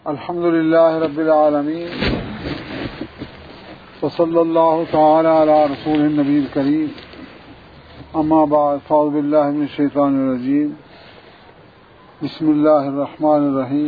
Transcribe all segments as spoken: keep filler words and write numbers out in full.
الحمد للہ رب العالمین وصلی اللہ تعالی علی رسول النبی الکریم اما بعد فاعوذ باللہ من الشیطان الرجیم بسم اللہ الرحمن الرحیم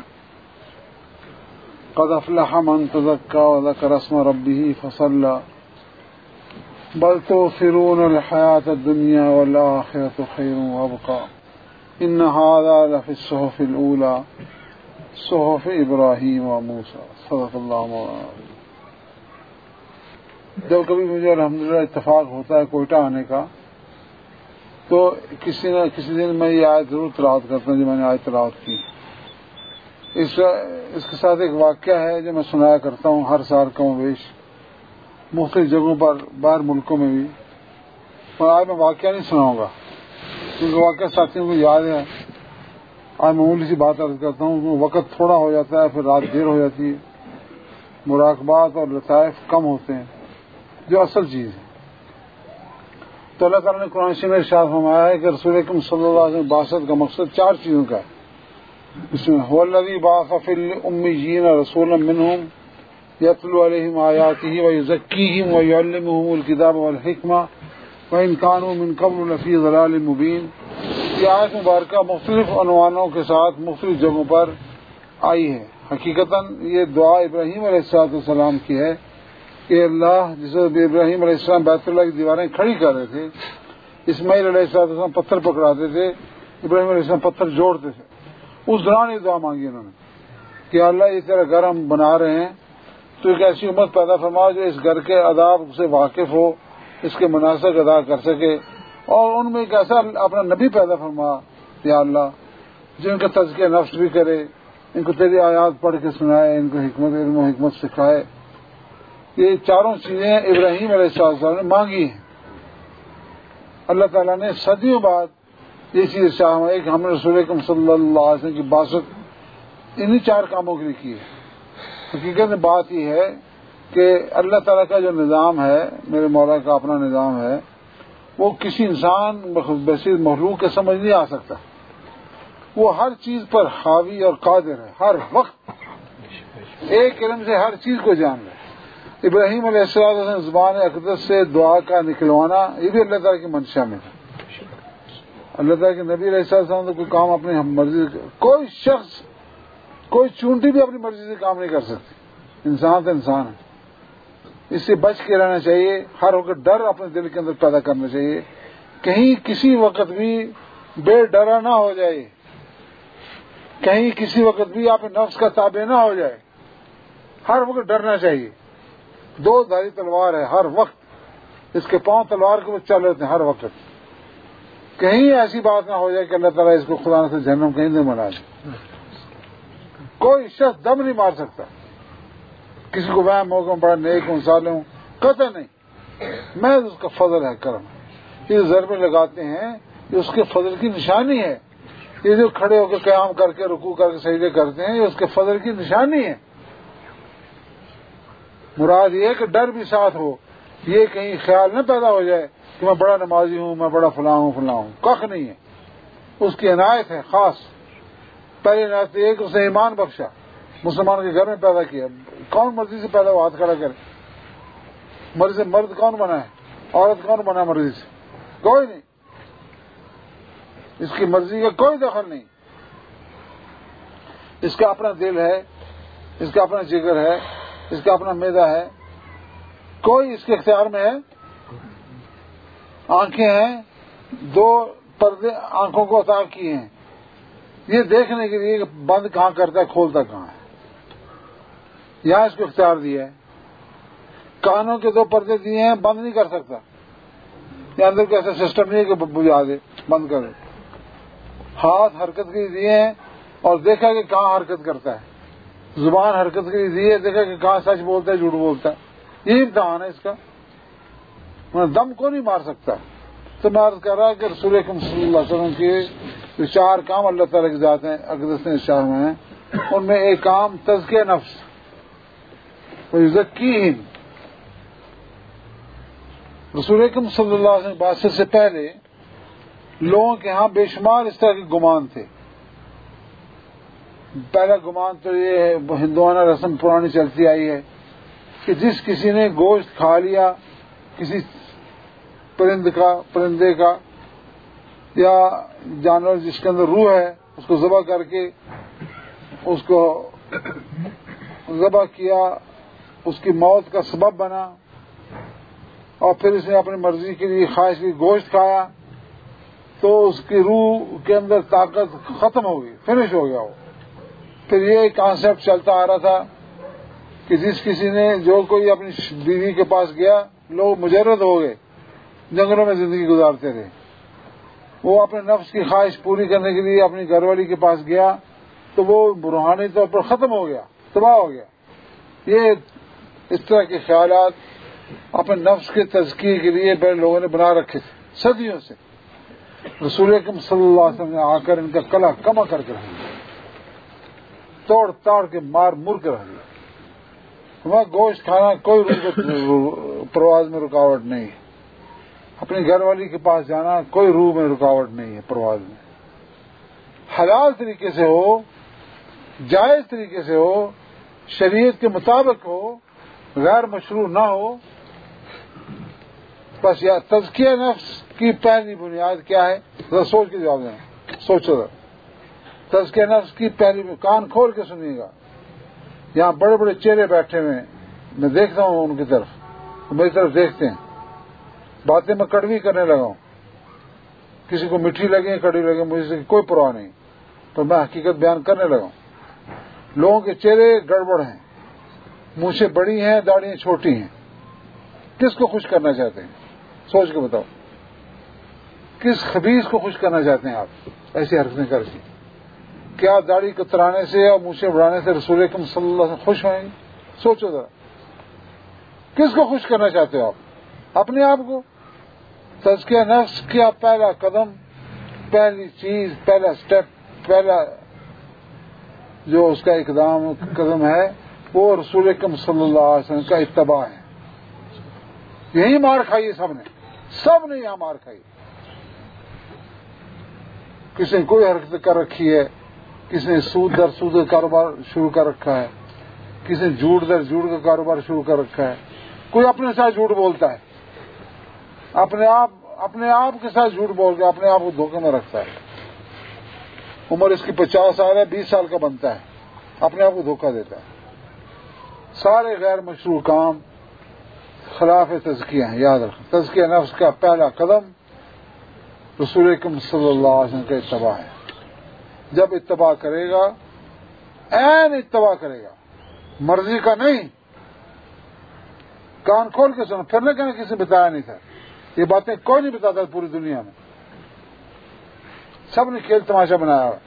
قد افلح من تزکى وذکر اسم ربہ فصلی بل تؤثرون الحیاۃ الدنیا والآخرۃ خیر وابقى ان هذا لفی الصحف الاولی صحف ابراہیم و موسیٰ صدق اللہ مولانا۔ جب کبھی مجھے الحمدللہ اتفاق ہوتا ہے کوئٹہ آنے کا تو کسی نہ کسی دن میں یہ آیت ضرور تلاوت کرتا ہوں جو میں نے آیت تلاوت کی۔ اس اس کے ساتھ ایک واقعہ ہے جو میں سنایا کرتا ہوں ہر سال کم و بیش مختلف جگہوں پر باہر ملکوں میں بھی، اور آج میں واقعہ نہیں سناؤں گا کیونکہ واقعہ ساتھیوں کو یاد ہے۔ آج معمولی سی بات عرض کرتا ہوں، وقت تھوڑا ہو جاتا ہے، پھر رات دیر ہو جاتی ہے، مراقبات اور لطائف کم ہوتے ہیں جو اصل چیز ہے۔ تو اللہ تعالیٰ نے قرآن شریف میں ارشاد فرمایا ہے کہ رسول اکرم صلی اللہ علیہ وسلم بعثت کا مقصد چار چیزوں کا ہے۔ اس میں هو الذی بعث فی الامیین رسولا منہم یتلو علیہم آیاتہ ویزکیہم ویعلمہم الکتاب والحکمہ وإن كانوا من قبل لفی ضلال مبین۔ یہ آیت مبارکہ مختلف عنوانوں کے ساتھ مختلف جگہوں پر آئی ہے۔ حقیقتاً یہ دعا ابراہیم علیہ السلام کی ہے کہ اللہ جس ابراہیم علیہ السلام بیت اللہ کی دیواریں کھڑی کر رہے تھے، اسماعیل علیہ السلام پتھر پکڑاتے تھے، ابراہیم علیہ السلام پتھر جوڑتے تھے، اس دوران یہ دعا مانگی انہوں نے کہ اللہ یہ تیرا گھر ہم بنا رہے ہیں تو ایک ایسی امت پیدا فرما جو اس گھر کے آداب سے واقف ہو، اس کے مناسک ادا کر سکے، اور ان میں ایک ایسا اپنا نبی پیدا فرما یا اللہ جو ان کا تزکیہ نفس بھی کرے، ان کو تیری آیات پڑھ کے سنائے، ان کو حکمت علم و حکمت سکھائے۔ یہ چاروں چیزیں ابراہیم علیہ السلام نے مانگی ہیں۔ اللہ تعالیٰ نے صدیوں بعد یہ چیز چاہا ہے کہ ہم نے رسول اکرم صلی اللہ علیہ وسلم کی بعثت انہی چار کاموں کے لیے کی ہے۔ حقیقت میں بات یہ ہے کہ اللہ تعالیٰ کا جو نظام ہے، میرے مولا کا اپنا نظام ہے، وہ کسی انسان بصیر مخلوق کے سمجھ نہیں آ سکتا۔ وہ ہر چیز پر حاوی اور قادر ہے، ہر وقت ایک علم سے ہر چیز کو جان رہا ہے۔ ابراہیم علیہ السلام زبان اقدس سے دعا کا نکلوانا یہ بھی اللہ تعالیٰ کی منشا میں ہے۔ اللہ تعالیٰ کے نبی علیہ السلام تو کوئی کام اپنی مرضی سے، کوئی شخص کوئی چونٹی بھی اپنی مرضی سے کام نہیں کر سکتی، انسان تو انسان ہے۔ اس سے بچ کے رہنا چاہیے، ہر وقت ڈر اپنے دل کے اندر پیدا کرنا چاہیے، کہیں کسی وقت بھی بے ڈرا نہ ہو جائے، کہیں کسی وقت بھی آپ نفس کا تابع نہ ہو جائے، ہر وقت ڈرنا چاہیے۔ دو دھاری تلوار ہے، ہر وقت اس کے پاؤں تلوار کے وہ چل رہے ہیں ہر وقت، کہیں ایسی بات نہ ہو جائے کہ اللہ تعالیٰ اس کو خدا سے جہنم کہیں نہیں بنا دے۔ کوئی شخص دم نہیں مار سکتا، کسی کو وہم ہوگا بڑا نیک ہوں صالح ہوں، قطع نہیں، میں اس کا فضل ہے، کرم ہے۔ یہ ضربے لگاتے ہیں یہ اس کے فضل کی نشانی ہے، یہ جو کھڑے ہو کے قیام کر کے رکوع کر کے سجدے کرتے ہیں یہ اس کے فضل کی نشانی ہے۔ مراد یہ ہے کہ ڈر بھی ساتھ ہو، یہ کہیں خیال نہ پیدا ہو جائے کہ میں بڑا نمازی ہوں، میں بڑا فلاں ہوں فلاں ہوں، کخ نہیں ہے۔ اس کی عنایت ہے خاص، پہلی عنایت یہ کہ اس نے ایمان بخشا، مسلمان کے گھر میں پیدا کیا۔ کون مرضی سے پیدا ہوا ہاتھ کھڑا کرے؟ مرضی سے مرد کون بنا ہے؟ عورت کون بنا مرضی سے؟ کوئی نہیں، اس کی مرضی کا کوئی دخل نہیں۔ اس کا اپنا دل ہے، اس کا اپنا جگر ہے، اس کا اپنا معدہ ہے، کوئی اس کے اختیار میں ہے؟ آنکھیں ہیں، دو پردے آنکھوں کو عطا کیے ہیں یہ دیکھنے کے لیے کہ بند کہاں کرتا ہے کھولتا کہاں ہے، یہاں اس کو اختیار دیا ہے۔ کانوں کے دو پردے دیے ہیں، بند نہیں کر سکتا، یہ اندر کا ایسا سسٹم نہیں ہے کہ بجھا دے بند کر دے۔ ہاتھ حرکت کے لیے دیے ہیں اور دیکھا کہ کہاں حرکت کرتا ہے، زبان حرکت کے لیے دی ہے، دیکھا کہ کہاں سچ بولتا ہے جھوٹ بولتا ہے۔ یہی امتحان ہے اس کا، دم کو نہیں مار سکتا۔ تو میں عرض کر رہا کہ رسول اکرم صلی اللہ علیہ وسلم کے جو چار کام اللہ تعالیٰ کی ذات ہیں اقدس نے ارشاد میں ہیں، ان میں ایک کام تزکیہ نفس ویزکیہم۔ رسول اکرم صلی اللہ علیہ وسلم بعثت سے پہلے لوگوں کے ہاں بے شمار اس طرح کے گمان تھے پہلا گمان تو یہ ہے، ہندوانہ رسم پرانی چلتی آئی ہے کہ جس کسی نے گوشت کھا لیا کسی پرند کا پرندے کا یا جانور جس کے اندر روح ہے، اس کو ذبح کر کے اس کو ذبح کیا، اس کی موت کا سبب بنا، اور پھر اس نے اپنی مرضی کے لیے خواہش کی گوشت کھایا، تو اس کی روح کے اندر طاقت ختم ہو گئی، فنش ہو گیا وہ۔ پھر یہ کانسیپٹ چلتا آ رہا تھا کہ جس کسی نے جو کوئی اپنی بیوی کے پاس گیا، لوگ مجرد ہو گئے، جنگلوں میں زندگی گزارتے رہے، وہ اپنے نفس کی خواہش پوری کرنے کے لیے اپنی گھر والی کے پاس گیا تو وہ روحانی طور پر ختم ہو گیا، تباہ ہو گیا۔ یہ اس طرح کے خیالات اپنے نفس کے تزکیے کے لیے بڑے لوگوں نے بنا رکھے تھے صدیوں سے۔ رسول اکرم صلی اللہ علیہ وسلم نے آ کر ان کا کلا کما کر کے رکھ دیا، توڑ تاڑ کے مار مر کے رکھ دیا۔ وہاں گوشت کھانا کوئی روح پرواز میں رکاوٹ نہیں ہے، اپنی گھر والی کے پاس جانا کوئی روح میں رکاوٹ نہیں ہے پرواز میں، حلال طریقے سے ہو، جائز طریقے سے ہو، شریعت کے مطابق ہو، غیر مشروع نہ ہو۔ بس یا تزکیہ نفس کی پہلی بنیاد کیا ہے؟ ذرا سوچ کے جواب دیں، سوچو ذرا۔ تزکیہ نفس کی پہلی، کان کھول کے سنیے گا، یہاں بڑے بڑے چہرے بیٹھے ہوئے ہیں، میں دیکھتا ہوں ان کی طرف، میری طرف دیکھتے ہیں، باتیں میں کڑوی کرنے لگا ہوں، کسی کو میٹھی لگے کڑوی لگے مجھے سے کوئی پرواہ نہیں، پر میں حقیقت بیان کرنے لگا ہوں۔ لوگوں کے چہرے گڑبڑ ہیں، مونچھیں بڑی ہیں، داڑیاں چھوٹی ہیں، کس کو خوش کرنا چاہتے ہیں؟ سوچ کے بتاؤ، کس خبیث کو خوش کرنا چاہتے ہیں آپ ایسی حرکتیں کر کے؟ کیا داڑھی کترانے سے اور مونچھیں بڑھانے سے رسول اکرم صلی اللہ علیہ وسلم خوش ہوئیں گے؟ سوچو ذرا، کس کو خوش کرنا چاہتے ہو آپ؟ اپنے آپ کو۔ تزکیہ نفس کیا پہلا قدم، پہلی چیز، پہلا سٹیپ، پہلا جو اس کا اقدام قدم ہے وہ رسول اکرم صلی اللہ علیہ وسلم کا اتباع ہے۔ یہی مار کھائی سب نے، سب نے یہاں مار کھائی۔ کسی نے کوئی حرکت کر رکھی ہے، کسی نے سود در سود کا کاروبار شروع کر رکھا ہے، کسی نے جھوٹ در جھوٹ کا کاروبار شروع کر رکھا ہے، کوئی اپنے ساتھ جھوٹ بولتا ہے، اپنے آپ اپنے آپ کے ساتھ جھوٹ بول کے اپنے آپ کو دھوکے میں رکھتا ہے۔ عمر اس کی پچاس سال ہے، بیس سال کا بنتا ہے، اپنے آپ کو دھوکہ دیتا ہے۔ سارے غیر مشروع کام خلاف تزکیہ ہیں، یاد رکھیں۔ تزکیہ نفس کا پہلا قدم رسول اکرم صلی اللہ علیہ وسلم کا اتباع ہے۔ جب اتباع کرے گا، عین اتباع کرے گا، مرضی کا نہیں، کان کھول کے سنو، پھر نہ کہنا کسی نے بتایا نہیں تھا، یہ باتیں کوئی نہیں بتاتا پوری دنیا میں، سب نے کھیل تماشا بنایا ہوا۔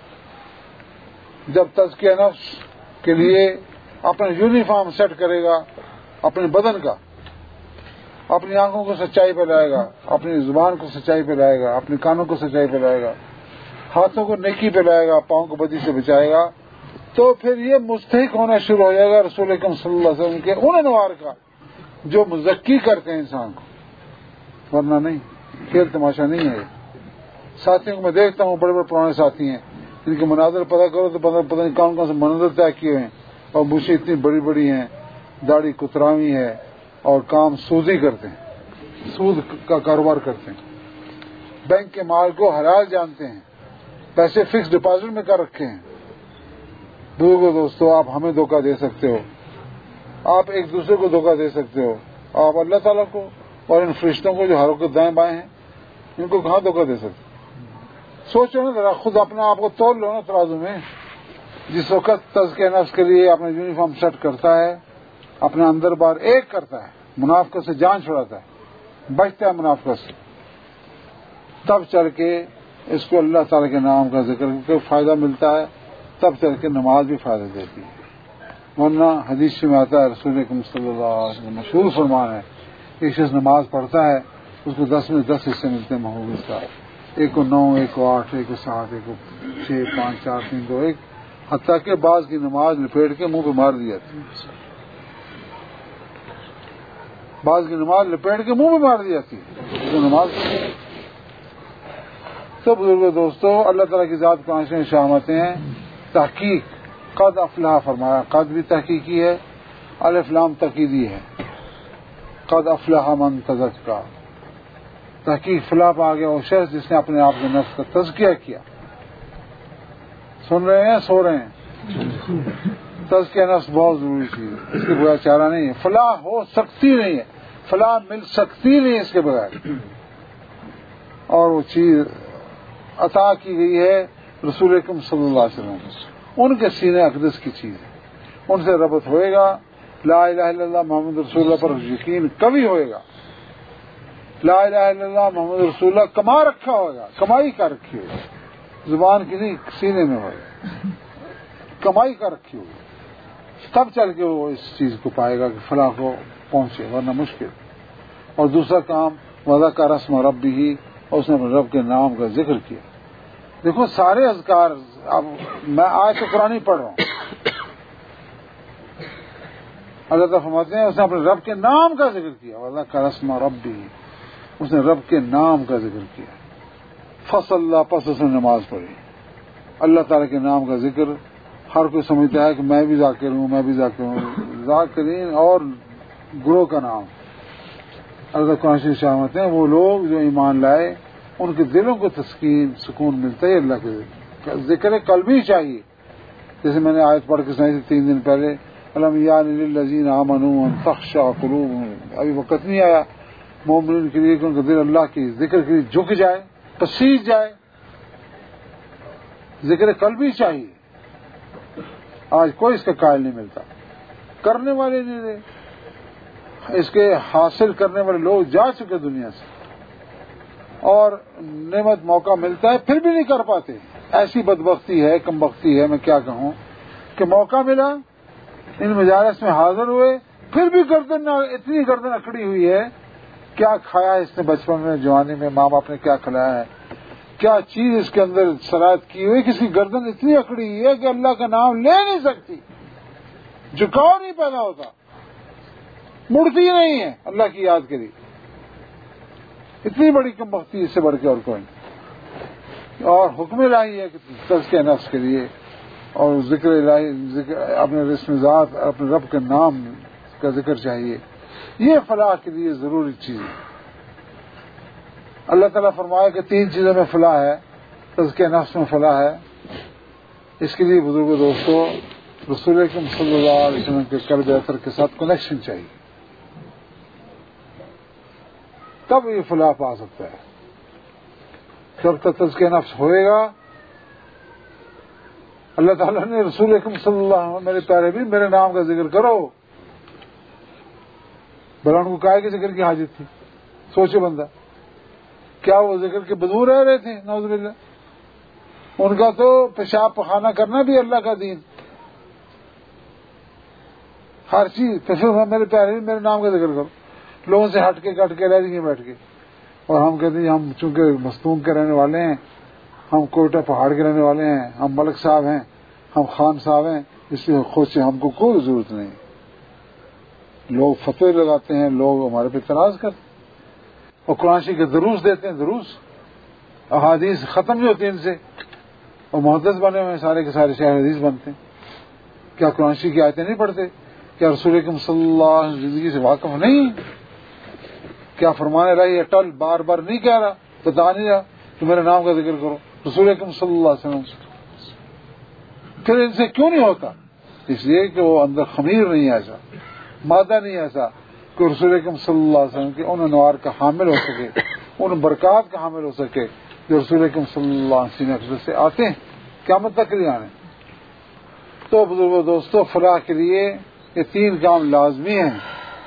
جب تزکیہ نفس کے لیے اپنا یونیفارم سیٹ کرے گا، اپنے بدن کا، اپنی آنکھوں کو سچائی پہ لائے گا، اپنی زبان کو سچائی پہ لائے گا، اپنے کانوں کو سچائی پہ لائے گا، ہاتھوں کو نیکی پہ لائے گا، پاؤں کو بدی سے بچائے گا، تو پھر یہ مستحق ہونا شروع ہو جائے گا رسول اکرم صلی اللہ علیہ وسلم کے ان انوار کا جو مزکی کرتے ہیں انسان کو، ورنہ نہیں، کھیل تماشا نہیں ہے۔ ساتھیوں کو میں دیکھتا ہوں، بڑے بڑے پرانے ساتھی ہیں، ان کے مناظر پتہ کرو تو پتہ پتہ نہیں کون کون سے مناظر طے کیے ہیں، اور مجھے اتنی بڑی بڑی ہیں، داڑھی کتراوی ہے، اور کام سودی کرتے ہیں، سود کا کاروبار کرتے ہیں، بینک کے مال کو حلال جانتے ہیں، پیسے فکس ڈپازٹ میں کر رکھے ہیں۔ بزرگوں دوستو، آپ ہمیں دھوکہ دے سکتے ہو، آپ ایک دوسرے کو دھوکہ دے سکتے ہو، آپ اللہ تعالیٰ کو اور ان فرشتوں کو جو ہر وقت دائیں بائیں ہیں، ان کو کہاں دھوکہ دے سکتے؟ سوچو نا ذرا، خود اپنا آپ کو تول لو نا ترازو میں۔ جس وقت تزکیہ نفس کے لیے اپنا یونیفارم سیٹ کرتا ہے، اپنے اندر بار ایک کرتا ہے، منافقت سے جان چھڑاتا ہے، بچتا ہے منافقت سے، تب چل کے اس کو اللہ تعالیٰ کے نام کا ذکر کر فائدہ ملتا ہے، تب چل کے نماز بھی فائدہ دیتی ہے۔ ورنہ حدیث میں آتا ہے، رسول اکرم صلی اللہ علیہ وسلم مشہور فرمان ہے، ایک شخص نماز پڑھتا ہے اس کو دس میں دس حصے ملتے ہیں محبوب کا، ایک کو نو، ایک کو آٹھ، ایک کو سات، ایک کو چھ، پانچ، چار، تین، دو، ایک، حتیٰ کہ بعض کی نماز لپیٹ کے منہ پہ مار دی جاتی، بعض کی نماز لپیٹ کے منہ پہ مار دی جاتی تو نماز تو بزرگوں دوستو، اللہ تعالیٰ کی ذات کو آنچیں شامتیں ہیں، تحقیق قد افلاح فرمایا. قد بھی تحقیقی ہے, الف لام تاکیدی ہے. قد افلاح من تزکا, تحقیق فلاح پا گیا وہ شخص جس نے اپنے آپ کے نفس کا تزکیہ کیا. سن رہے ہیں, سو رہے ہیں؟ تزکیہ نفس بہت ضروری چیز ہے, اس کے بغیر چارہ نہیں ہے. فلاح ہو سکتی نہیں ہے, فلاح مل سکتی نہیں اس کے بغیر. اور وہ چیز عطا کی گئی ہے رسول اکرم صلی اللہ علیہ وسلم, ان کے سینے اقدس کی چیز ہے. ان سے ربط ہوئے گا. لا الہ الا اللہ محمد رسول اللہ پر یقین کبھی ہوئے گا. لا الہ الا اللہ محمد رسول اللہ کما رکھا ہوگا, کمائی کر رکھی ہوگی, زبان کی نہیں سینے میں ہوگا, کمائی کر رکھی ہوگی. تب چل کے وہ اس چیز کو پائے گا کہ فلاح کو پہنچے, ورنہ مشکل. اور دوسرا کام وذکر اسم ربہ, اور اس نے اپنے رب کے نام کا ذکر کیا. دیکھو سارے اذکار, اب میں آج تو قرآن ہی پڑھ رہا ہوں, اللہ تعالیٰ فرماتے ہیں اس نے اپنے رب کے نام کا ذکر کیا. وذکر اسم ربہ, اس نے رب کے نام کا ذکر کیا. فصلی, پس اس نے نماز پڑھی. اللہ تعالیٰ کے نام کا ذکر ہر کوئی سمجھتا ہے کہ میں بھی ذاکر ہوں, میں بھی ذاکر ہوں. ذاکرین اور گروہ کا نام اللہ قرآن شریف فرماتے ہیں وہ لوگ جو ایمان لائے ان کے دلوں کو تسکین سکون ملتا ہے اللہ کے ذکر قلبی چاہیے. جیسے میں نے آیت پڑھ کے سنائی تھی تین دن پہلے, الم یعن للذین آمنوا ان تخشع قلوبهم, ابھی وقت نہیں آیا مومنین کے لیے کہ ان کا دل اللہ کی ذکر کے لیے جھک جائے, پسیج جائے. ذکر قلبی چاہیے. آج کوئی اس کا قائل نہیں ملتا, کرنے والے نہیں رہے. اس کے حاصل کرنے والے لوگ جا چکے دنیا سے, اور نعمت موقع ملتا ہے پھر بھی نہیں کر پاتے. ایسی بدبختی ہے, کم بختی ہے, میں کیا کہوں, کہ موقع ملا ان مجالس میں حاضر ہوئے, پھر بھی گردن اتنی گردن اکڑی ہوئی ہے. کیا کھایا اس نے بچپن میں, جوانی میں, ماں باپ نے کیا کھلایا ہے, کیا چیز اس کے اندر سرایت کی ہوئی, کسی گردن اتنی اکڑی ہوئی ہے کہ اللہ کا نام لے نہیں سکتی, جھکاؤ نہیں پیدا ہوتا, مڑتی نہیں ہے اللہ کی یاد کے لیے. اتنی بڑی کم بختی اس سے بڑھ کے اور کوئی نہیں. اور حکم الہی ہے کہ تزکیہ نفس کے لیے اور ذکر الہی, ذکر اپنے رسم ذات, اپنے رب کے نام کا ذکر چاہیے. یہ فلاح کے لیے ضروری چیز ہے. اللہ تعالیٰ فرمایا کہ تین چیزوں میں فلاح ہے, تزکیہ نفس میں فلاح ہے. اس کے لیے بزرگ دوستو رسول اکرم صلی اللہ علیہ وسلم کے قلب اثر کے ساتھ کنیکشن چاہیے, تب یہ فلاح پا سکتا ہے. جب تک تزکیہ نفس ہوئے گا, اللہ تعالیٰ نے رسول اکرم صلی اللہ علیہ وسلم میرے پیارے بھی میرے نام کا ذکر کرو. بھلا ان کو کہا کہ ذکر کی حاجت تھی؟ سوچے بندہ, کیا وہ ذکر کے بدو رہ رہے تھے؟ نعوذ باللہ. ان کا تو پیشاب پخانہ کرنا بھی اللہ کا دین, ہر چیز. تو پھر میرے پیارے بھی میرے نام کا ذکر کرو. لوگوں سے ہٹ کے کٹ کے رہ دیں گے بیٹھ کے, اور ہم کہتے ہیں ہم چونکہ مستونگ کے رہنے والے ہیں, ہم کوئٹہ پہاڑ کے رہنے والے ہیں, ہم ملک صاحب ہیں, ہم خان صاحب ہیں, اس لیے خود سے ہم کو کوئی ضرورت نہیں. لوگ فتوے لگاتے ہیں, لوگ ہمارے پہ اعتراض کرتے ہیں, اور قرآن شریف کے دروس دیتے ہیں. دروس احادیث ختم نہیں ہوتی ان سے, اور محدث بنے ہوئے سارے کے سارے شاعر حدیث بنتے ہیں. کیا قرآن شریف کی آیتیں نہیں پڑھتے؟ کیا رسول اکرم صلی اللہ علیہ وسلم زندگی سے واقف نہیں؟ کیا فرمانے رہی اٹل بار بار نہیں کہہ رہا, بتا نہیں رہا کہ میرے نام کا ذکر کرو رسول اکرم صلی اللہ علیہ وسلم؟ پھر ان سے کیوں نہیں ہوتا؟ اس لیے کہ وہ اندر خمیر نہیں ایسا, مادہ نہیں ایسا کہ رسول اکرم صلی اللہ علیہ وسلم کے ان انوار کا حامل ہو سکے, ان برکات کا حامل ہو سکے جو رسول اکرم صلی اللہ علیہ وسلم سے آتے ہیں قیامت تک کے لیے آنے. تو بزرگوں دوستوں, فلاح کے لیے یہ تین کام لازمی ہیں.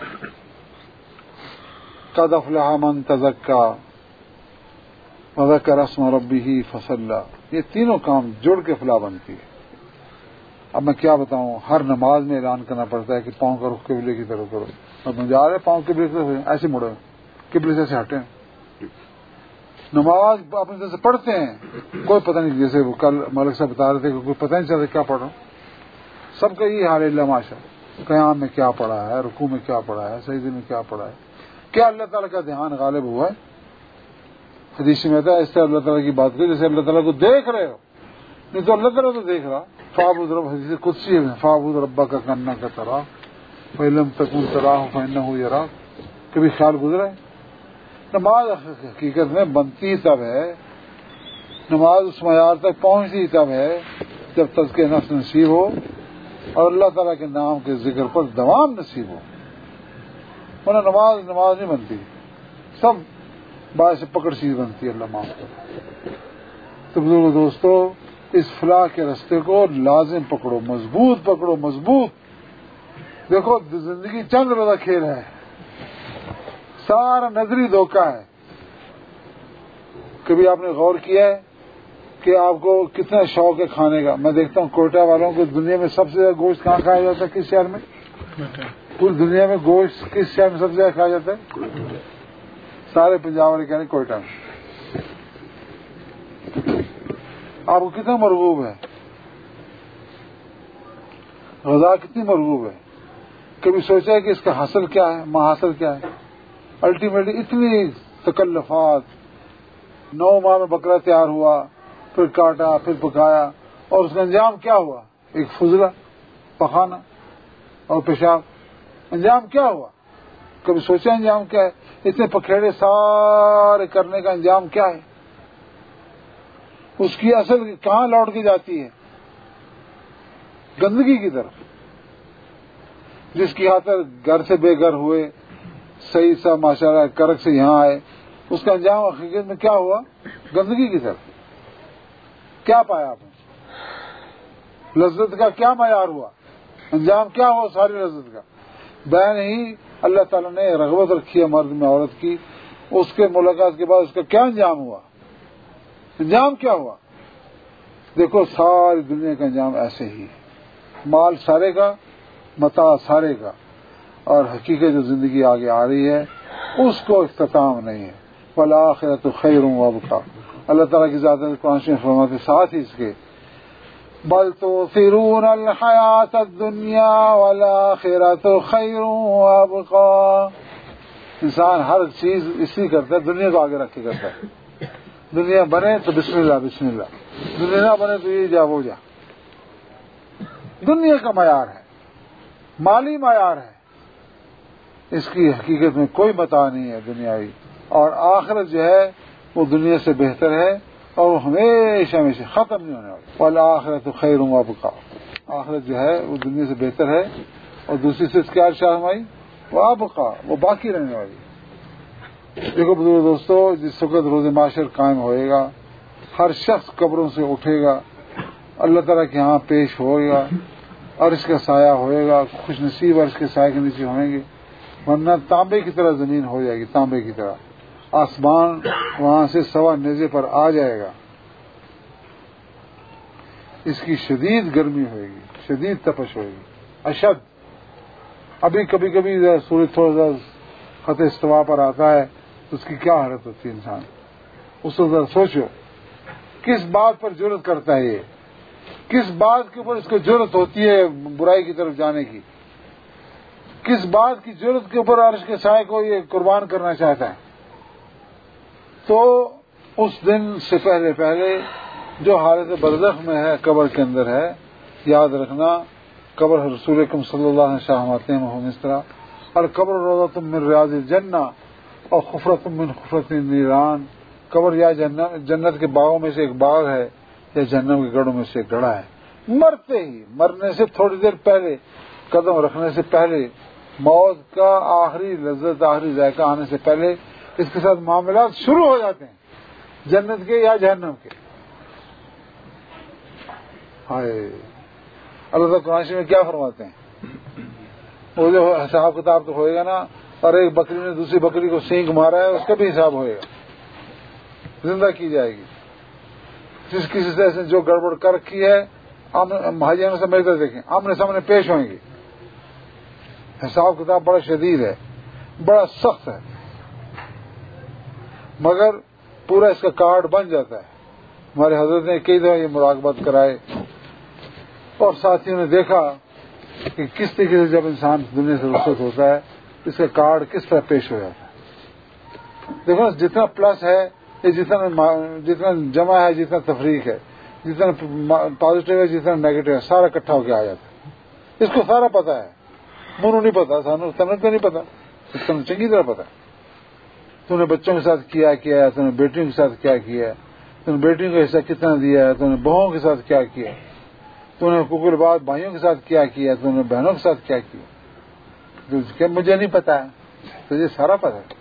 قد افلح من تزکا وذکر اسم ربہ فصلی, یہ تینوں کام جڑ کے فلاح بنتی ہے. اب میں کیا بتاؤں, ہر نماز میں اعلان کرنا پڑتا ہے کہ پاؤں کا رخ قبلے کی طرف کرو. اب میں جا رہے پاؤں قبلے کی طرف ایسے مڑے, قبلے سے ہٹیں. نماز اپنی طرف سے پڑھتے ہیں, کوئی پتہ نہیں, جیسے وہ کل ملک صاحب بتا رہے تھے کہ کوئی پتہ نہیں چلتا کیا پڑھ رہا ہوں. سب کا یہ حال اللہ ماشا, قیام میں کیا پڑھا ہے, رکوع میں کیا پڑھا ہے, سجدے میں کیا پڑھا ہے, کیا اللہ تعالیٰ کا دھیان غالب ہوا ہے. حدیث میں آتا ہے اس طرح اللہ تعالیٰ کی بات کرو جیسے اللہ تعالیٰ کو دیکھ رہے ہو. نہیں تو اللہ تعالیٰ تو دیکھ رہا. فاعبد رب حدیث قدسی ہے فاعبد ربک کأنک تراہ فإن لم تکن تراہ فإنہ یراک. کبھی خیال گزرا ہے؟ نماز حقیقت میں بنتی تب ہے, نماز اس معیار تک پہنچتی تب ہے جب تزکیہ نفس نصیب ہو اور اللہ تعالیٰ کے نام کے ذکر پر دوام نصیب ہو. ورنہ نماز نماز نہیں بنتی, سب باعث پکڑ چیز بنتی ہے. اللہ معاف کرے. تو بزرگ دوستو, اس فلاح کے راستے کو لازم پکڑو, مضبوط پکڑو, مضبوط. دیکھو زندگی چند روزہ کھیل ہے, سارا نظری دھوکہ ہے. کبھی آپ نے غور کیا ہے کہ آپ کو کتنا شوق ہے کھانے کا؟ میں دیکھتا ہوں کوئٹہ والوں کو دنیا میں سب سے زیادہ گوشت کہاں کھایا جاتا ہے؟ کس شہر میں؟ پوری دنیا میں گوشت کس شہر میں سب سے زیادہ کھایا جاتا ہے؟ سارے پنجاب والے کہہ رہے ہیں کوئٹہ میں. آپ کو کتنا مرغوب ہے غذا, کتنی مرغوب ہے؟ کبھی سوچا ہے کہ اس کا حاصل کیا ہے, محاصل کیا ہے؟ الٹیمیٹلی اتنی تکلفات. نو ماہ میں بکرا تیار ہوا, پھر کاٹا, پھر پکایا, اور اس کا انجام کیا ہوا؟ ایک فضلہ, پخانا اور پیشاب. انجام کیا ہوا؟ کبھی سوچا انجام کیا ہے؟ اتنے پکھیڑے سارے کرنے کا انجام کیا ہے؟ اس کی اصل کہاں لوٹ کے جاتی ہے؟ گندگی کی طرف. جس کی خاطر گھر سے بے گھر ہوئے, صحیح سا ماشاءاللہ کرک سے یہاں آئے, اس کا انجام حقیقت میں کیا ہوا؟ گندگی کی طرف. کیا پایا آپ نے؟ لذت کا کیا معیار ہوا؟ انجام کیا ہوا ساری لذت کا؟ بیان ہی اللہ تعالیٰ نے رغبت رکھی ہے مرد میں عورت کی, اس کے ملاقات کے بعد اس کا کیا انجام ہوا؟ انجام کیا ہوا؟ دیکھو ساری دنیا کا انجام ایسے ہی, مال سارے کا, متاع سارے کا, اور حقیقت جو زندگی آگے آ رہی ہے اس کو اختتام نہیں ہے. والآخرۃ خیر وابقیٰ. اللہ تعالیٰ کی ذات قرآن میں فرماتے ساتھ ہی اس کے بل تؤثرون الحیاۃ الدنیا والآخرۃ خیر وابقیٰ. انسان ہر چیز اسی کرتا ہے, دنیا کو آگے رکھ کے کرتا ہے. دنیا بنے تو بسم اللہ بسم اللہ, دنیا نہ بنے تو یہ جا وہ جا. دنیا کا معیار ہے, مالی معیار ہے, اس کی حقیقت میں کوئی متاع نہیں ہے دنیاوی. اور آخرت جو ہے وہ دنیا سے بہتر ہے اور وہ ہمیشہ ہمیشہ ختم نہیں ہونے والی. والآخرۃ خیر وابقیٰ. آخرت جو ہے وہ دنیا سے بہتر ہے, اور دوسری سے اس کی ارشاد ہماری وابقیٰ, وہ باقی رہنے والی. دیکھو بزرگ دوستو, جس وقت روز معاشر قائم ہوئے گا, ہر شخص قبروں سے اٹھے گا, اللہ تعالیٰ کے ہاں پیش ہوئے گا, عرش کا سایہ ہوئے گا, خوش نصیب عرش کے سایہ کے نیچے ہوئیں گے. ورنہ تانبے کی طرح زمین ہو جائے گی, تانبے کی طرح. آسمان وہاں سے سوا نیزے پر آ جائے گا. اس کی شدید گرمی ہوئے گی, شدید تپش ہوئے گی, اشد. ابھی کبھی کبھی سورج تھوڑا سا خط استوا پر آتا ہے تو اس کی کیا حالت ہوتی ہے انسان. اس وقت سوچو کس بات پر جرأت کرتا ہے, یہ کس بات کے اوپر اس کو جرأت ہوتی ہے برائی کی طرف جانے کی, کس بات کی جرأت کے اوپر عرش کے سائے کو یہ قربان کرنا چاہتا ہے. تو اس دن سے پہلے پہلے جو حالت برزخ میں ہے, قبر کے اندر ہے, یاد رکھنا قبر رسول اکرم صلی اللہ علیہ وسلم آتے ہیں محمد اس طرح, اور قبر روضۃ من ریاض الجنہ اور خفرۃ من خفرۃ النیران. قبر یا جنت, جنت کے باغوں میں سے ایک باغ ہے یا جہنم کے گڑھوں میں سے ایک گڑھا ہے. مرتے ہی, مرنے سے تھوڑی دیر پہلے, قدم رکھنے سے پہلے, موت کا آخری لذت آخری ذائقہ آنے سے پہلے اس کے ساتھ معاملات شروع ہو جاتے ہیں, جنت کے یا جہنم کے. ہائے اللہ تعالیٰ قرآن میں کیا فرماتے ہیں؟ وہ جو حساب کتاب تو ہوئے گا نا, اور ایک بکری نے دوسری بکری کو سینگ مارا ہے اس کا بھی حساب ہوئے گا, زندہ کی جائے گی. جس کسی سے جو گڑبڑ کر رکھی ہے حاجیوں سے میرے طرف دیکھیں, آمنے سامنے پیش ہوئیں گے. حساب کتاب بڑا شدید ہے, بڑا سخت ہے, مگر پورا اس کا کارڈ بن جاتا ہے. ہمارے حضرت نے کئی دفعہ یہ مراقبت کرائے اور ساتھیوں نے دیکھا کہ کس طریقے سے جب انسان دنیا سے رخصت ہوتا ہے اس کا کارڈ کس طرح پیش ہو جاتا ہے. دیکھو جتنا پلس ہے, یہ جتنا جتنا جمع ہے, جتنا تفریق ہے, جتنا پازیٹو ہے جتنا نیگیٹو ہے سارا اکٹھا ہو کے آ جاتا ہے. اس کو سارا پتا ہے, منو نہیں پتا, سانو تنک کا نہیں پتا, اس کو چنگی طرح پتا ہے. تو نے بچوں کے ساتھ کیا کیا ہے, تو نے بیٹیوں کے ساتھ کیا کیا ہے, تو نے بیٹیوں کا حصہ کتنا دیا ہے, تو نے بہوؤں کے ساتھ کیا کیا, تو نے حقوق الباد بھائیوں کے ساتھ کیا کیا, تو نے بہنوں کے ساتھ کیا کیا, کہ مجھے نہیں پتا ہے, تو یہ سارا پتا ہے.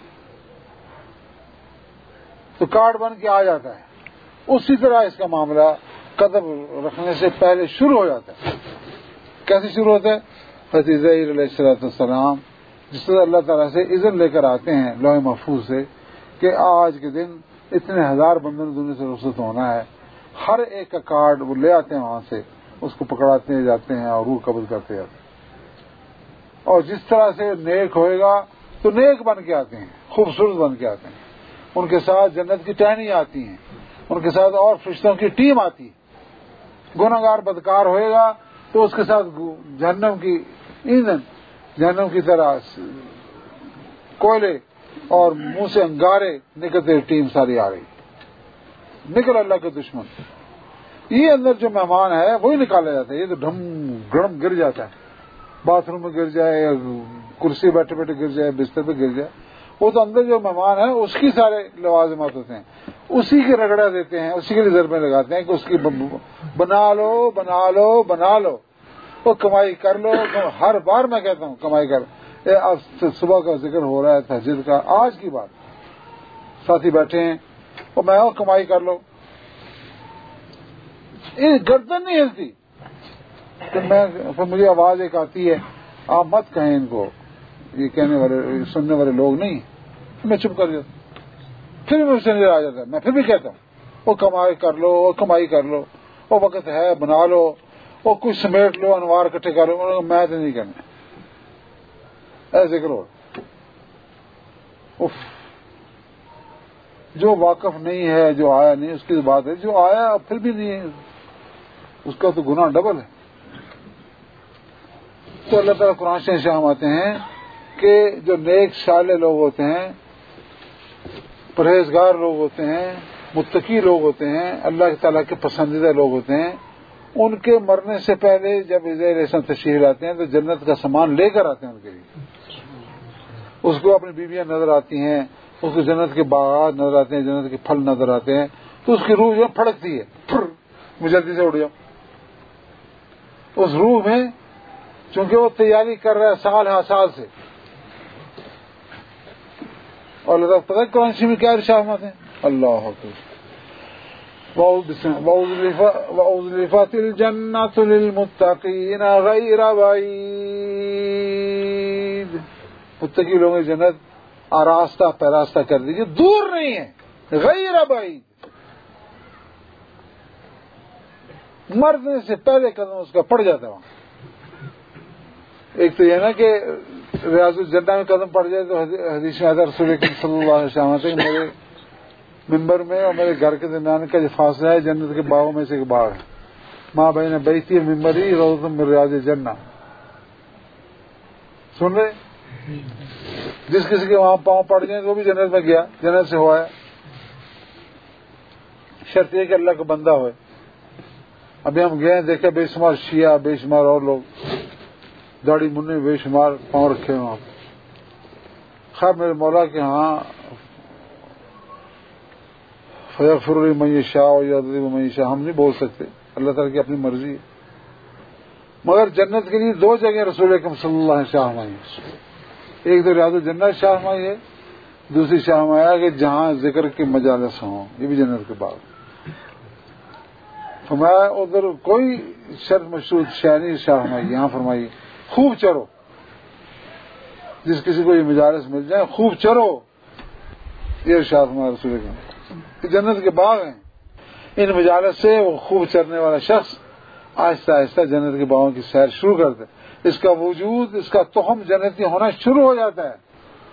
تو کارڈ بن کے آ جاتا ہے. اسی طرح اس کا معاملہ قدم رکھنے سے پہلے شروع ہو جاتا ہے. کیسے شروع ہوتا ہے؟ حضرت علیہ السلام جس طرح اللہ تعالیٰ سے اذن لے کر آتے ہیں لوح محفوظ سے کہ آج کے دن اتنے ہزار بندوں نے دنیا سے رخصت ہونا ہے, ہر ایک کا کارڈ وہ لے آتے ہیں وہاں سے, اس کو پکڑاتے جاتے ہیں اور روح قبض کرتے جاتے ہیں. اور جس طرح سے نیک ہوئے گا تو نیک بن کے آتے ہیں, خوبصورت بن کے آتے ہیں. ان کے ساتھ جنت کی ٹہنی آتی ہیں, ان کے ساتھ اور فرشتوں کی ٹیم آتی ہے. گناہگار بدکار ہوئے گا تو اس کے ساتھ جہنم کی ایندھن, جہنم کی طرح کوئلے اور منہ سے انگارے نکلتے ٹیم ساری آ رہی. نکل اللہ کے دشمن. یہ اندر جو مہمان ہے وہی نکالا جاتا ہے. یہ تو ڈھم گڑم گر جاتا ہے, باتھ روم میں گر جائے یا کرسی بیٹھے بیٹھے گر جائے, بستر پہ گر جائے, وہ تو اندر جو مہمان ہے اس کی سارے لوازمات ہوتے ہیں, اسی کے رگڑا دیتے ہیں, اسی کے لیے ضربیں لگاتے ہیں کہ اس کی بنا لو بنا لو بنا لو, وہ کمائی کر لو. ہر بار میں کہتا ہوں کمائی کر. اب صبح کا ذکر ہو رہا ہے تہجد کا, آج کی بات, ساتھی بیٹھے ہیں اور میں کمائی کر لو. یہ گردن نہیں ہلتی. میں پھر مجھے آواز ایک آتی ہے, آپ مت کہیں ان کو, یہ کہنے والے سننے والے لوگ نہیں. میں چپ کر جاتا, پھر بھی مجھ سے نظر آ جاتا ہے. میں پھر بھی کہتا ہوں وہ کمائی کر لو, وہ کمائی کر لو, وہ وقت ہے بنا لو, وہ کچھ سمیٹ لو, انوار اکٹھے کر لو. میں تو نہیں کرنا ایسے کرو. جو واقف نہیں ہے, جو آیا نہیں, اس کی بات ہے. جو آیا پھر بھی نہیں ہے, اس کا تو گناہ ڈبل ہے. تو اللہ تعالیٰ قرآن سے فرماتے ہیں کہ جو نیک صالح لوگ ہوتے ہیں, پرہیزگار لوگ ہوتے ہیں, متقی لوگ ہوتے ہیں, اللہ تعالیٰ کے پسندیدہ لوگ ہوتے ہیں, ان کے مرنے سے پہلے جب علیہ تشریف لاتے ہیں تو جنت کا سامان لے کر آتے ہیں ان کے لیے. اس کو اپنی بیویاں نظر آتی ہیں, اس کو جنت کے باغات نظر آتے ہیں, جنت کے پھل نظر آتے ہیں, تو اس کی روح جو پھڑکتی ہے, پھر میں جلدی سے اڑ جاؤں. اس روح میں چونکہ وہ تیاری کر رہا ہے سال ہاں سال سے. اور اللہ پتہ ہے قرآن میں کیا ارشاد ہیں, اللہ حافظ وَأُزْلِفَتِ الْجَنَّةُ لِلْمُتَّقِينَ غَيْرَ بَعِيدٍ. متقی لوگوں کی جنت آراستہ پیراستہ کر دیجیے, دور نہیں ہے. غیر بعید, مرنے سے پہلے قدم اس کا پڑ جاتا ہے وہاں. ایک تو یہ نا کہ ریاض الجنہ میں قدم پڑ جائے تو حدیث میں آتا رسول اکرم صلی اللہ علیہ وسلم کہ میرے ممبر میں اور میرے گھر کے درمیان کا جو فاصلہ ہے جنت کے باغوں میں سے ایک باغ ہے. ماں بہن بیتی ممبری روضۃ من ریاض الجنہ. سن رہے, جس کسی کے وہاں پاؤں پڑ جائیں تو وہ بھی جنت میں گیا, جنت سے ہوا ہے. شرط یہ کہ اللہ کا بندہ ہوئے. ابھی ہم گئے دیکھے بے شمار شیعہ, بے شمار اور لوگ داڑھی منہ بے شمار پاؤں رکھے وہاں. خیر میرے مولا کے ہاں فیغفر لمن یشاء ویعذب من یشاء, ہم نہیں بول سکتے, اللہ تعالیٰ کی اپنی مرضی ہے. مگر جنت کے لیے دو جگہ رسول اکرم صلی اللہ علیہ وسلم شاہ مائی. ایک تو ریاض الجنہ شاہ مائی ہے, دوسری شاہ مایا کہ جہاں ذکر کے مجالس ہوں, یہ بھی جنت کے بعد. فرمایا ادھر کوئی شرط مشروط شاہ نہیں شاہ مائی, یہاں فرمائی خوب چرو, جس کسی کو یہ مجالس مل جائے خوب چرو. یہ ارشاد ہمارا رسول اکرم جنت کے باغ ہیں, ان مجالس سے وہ خوب چرنے والا شخص آہستہ آہستہ جنت کے باغوں کی سیر شروع کرتا ہے. اس کا وجود, اس کا تخم جنتی ہونا شروع ہو جاتا ہے.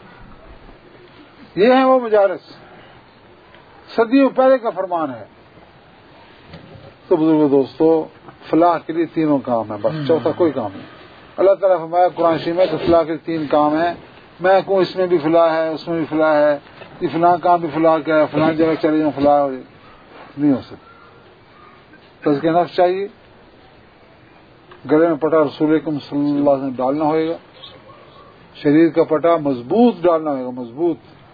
یہ ہے وہ مجالس, صدیوں پہلے کا فرمان ہے. تو بزرگو دوستو, فلاح کے لیے تینوں کام ہیں, بس چوتھا کوئی کام نہیں. اللہ تعالیٰ فرمایا قرآن شریف میں کہ فلاح کے تین کام ہیں. میں کہوں اس میں بھی فلاح ہے, اس میں بھی فلاح ہے, یہ فلاں کام بھی فلاح کا ہے, فلاں جگہ چلے جاؤں فلاح ہو جائے, نہیں ہو سکتا. تزکیہ نفس چاہیے، گلے میں پٹا رسول اکرم صلی اللہ علیہ وسلم ڈالنا ہوئے گا، شریر کا پٹا مضبوط ڈالنا ہوئے گا، مضبوط،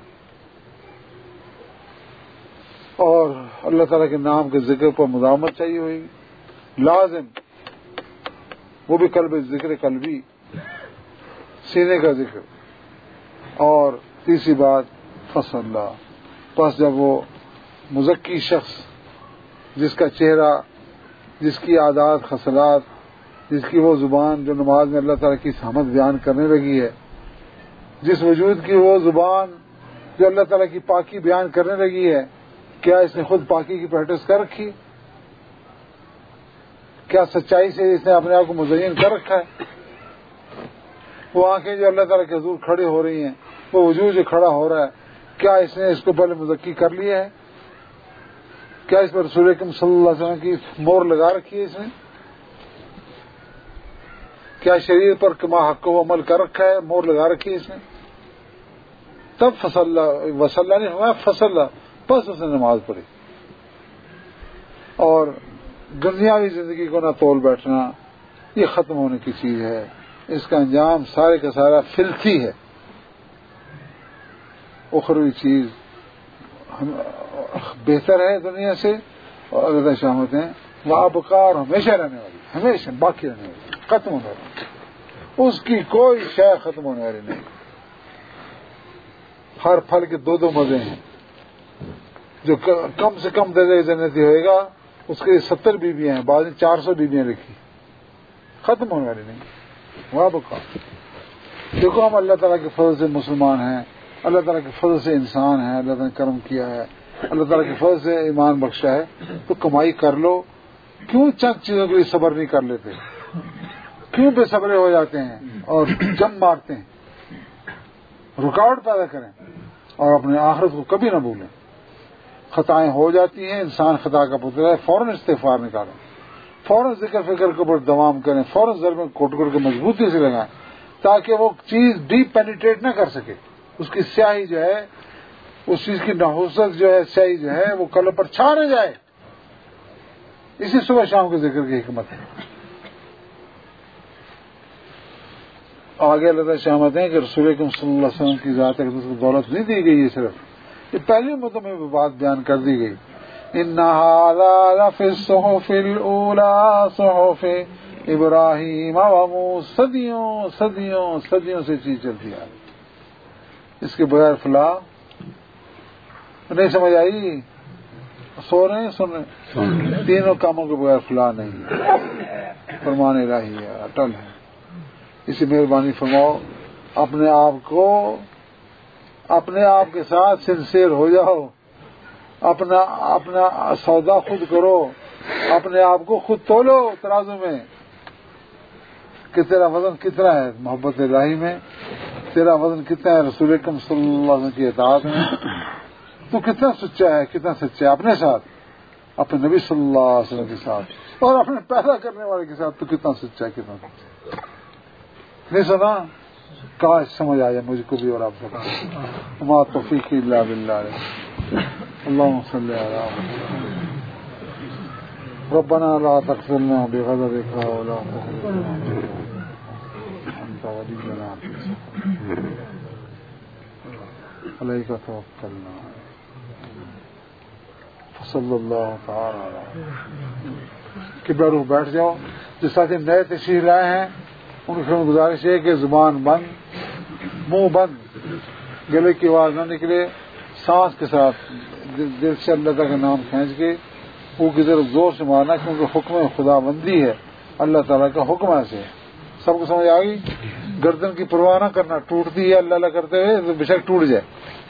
اور اللہ تعالیٰ کے نام کے ذکر پر مداومت چاہیے ہوئے گی لازم، وہ بھی قلب ذکر قلبی، سینے کا ذکر. اور تیسری بات فصل اللہ، پس جب وہ مزکی شخص جس کا چہرہ، جس کی عادات خصلات، جس کی وہ زبان جو نماز میں اللہ تعالیٰ کی حمد بیان کرنے لگی ہے، جس وجود کی وہ زبان جو اللہ تعالیٰ کی پاکی بیان کرنے لگی ہے، کیا اس نے خود پاکی کی پریکٹس کر رکھی؟ کیا سچائی سے اس نے اپنے آپ کو مزین کر رکھا ہے؟ وہ آنکھیں جو اللہ تعالیٰ کے حضور کھڑے ہو رہی ہیں، وہ وجود جو کھڑا ہو رہا ہے، کیا اس نے اس کو پہلے مزکی کر لیا ہے؟ کیا اس پر رسول اکرم صلی اللہ علیہ وسلم کی مور لگا رکھی ہے اس نے؟ کیا شریر پر کما حق و عمل کر رکھا ہے، مور لگا رکھی ہے اس نے؟ تب فصل وصلہ نہیں ہوا، فصل بس اس نے نماز پڑھی. اور دنیاوی زندگی کو نہ تول بیٹھنا، یہ ختم ہونے کی چیز ہے، اس کا انجام سارے کا سارا فلتھی ہے. اخروی چیز بہتر ہے دنیا سے، اور اللہ شامت ہیں وہ بکار ہمیشہ رہنے والی، ہمیشہ باقی رہنے والی، ختم ہونے والی، اس کی کوئی شے ختم ہونے والی نہیں. ہر پھل کے دو دو مزے ہیں، جو کم سے کم درجے جنتی ہوئے گا اس کے ستر بیویاں ہیں، بعض نے چار سو بیویاں لکھی، ختم ہونے والی نہیں. وہاں بکا دیکھو، ہم اللہ تعالیٰ کے فضل سے مسلمان ہیں، اللہ تعالیٰ کے فضل سے انسان ہیں، اللہ تعالیٰ نے کرم کیا ہے، اللہ تعالیٰ کے فضل سے ایمان بخشا ہے، تو کمائی کر لو. کیوں چند چیزوں کے لیے صبر نہیں کر لیتے؟ کیوں بے صبرے ہو جاتے ہیں اور جم مارتے ہیں؟ رکاوٹ پیدا کریں اور اپنے آخرت کو کبھی نہ بھولیں. خطائیں ہو جاتی ہیں، انسان خطا کا پتلا ہے، فوراً استغفار نکالیں، فوراً ذکر فکر کے اوپر دوام کریں، فوراً ضرب میں کوٹ کر کے مضبوطی سے لگائیں تاکہ وہ چیز ڈیپ پینیٹریٹ نہ کر سکے. اس کی سیاہی جو ہے، اس چیز کی نحوست جو ہے، سیاہی جو ہے، وہ قلب پر چھا نہ جائے. اسی صبح شام کے ذکر کی حکمت ہے. آگے اللہ شامت ہے کہ رسول اکرم صلی اللہ علیہ وسلم کی ذات اقدس کو دولت نہیں دی گئی ہے، صرف یہ پہلی مدت میں بات بیان کر دی گئی. ان هذا لفی الصحف الاولی صحف ابراہیم و موسی. صدیوں صدیوں صدیوں سے چیز چلتی آ رہی، اس کے بغیر فلاح نہیں. سمجھ آئی؟ سو رہے ہیں، سن رہے ہیں؟ تینوں کاموں کے بغیر فلاح نہیں، فرمان الہی ہے، اٹل ہے. اسی مہربانی فرماؤ، اپنے آپ کو اپنے آپ کے ساتھ سنسیئر ہو جاؤ، اپنا اپنا سودا خود کرو، اپنے آپ کو خود تولو ترازو میں کہ تیرا وزن کتنا ہے محبت الہی میں، تیرا وزن کتنا ہے رسول اکرم صلی اللہ علیہ وسلم کی اطاعت میں، تو کتنا سچا ہے، کتنا سچا ہے اپنے ساتھ، اپنے نبی صلی اللہ علیہ وسلم کے ساتھ، اور اپنے پیدا کرنے والے کے ساتھ تو کتنا سچا ہے، کتنا سچا. نہیں سنا؟ کاش سمجھ آیا مجھ کو بھی اور آپ کو. ما توفیق الا باللہ. اللهم صل على محمد. ربنا لا تغفرنا بغضبك ولا تغفرنا انت ولينا عليك توكلنا. صلی اللہ تعالی علیہ. کہ بیٹھو بیٹھ جاؤ. جو ساتھی نئے تشریف لائے ہیں ان کی گزارش ہے کہ زبان بند، منہ بند، گلے کی آواز نہ نکلے، سانس کے ساتھ دل سے اللہ تعالیٰ کا نام کھینچ کے وہ کی طرف زور سے مارنا، کیونکہ حکم خدا بندی ہے، اللہ تعالیٰ کا حکم ایسے ہے. سب کو سمجھ آ گئی؟ گردن کی پرواہ نہ کرنا، ٹوٹتی ہے اللہ اللہ کرتے ہوئے تو بے شک ٹوٹ جائے.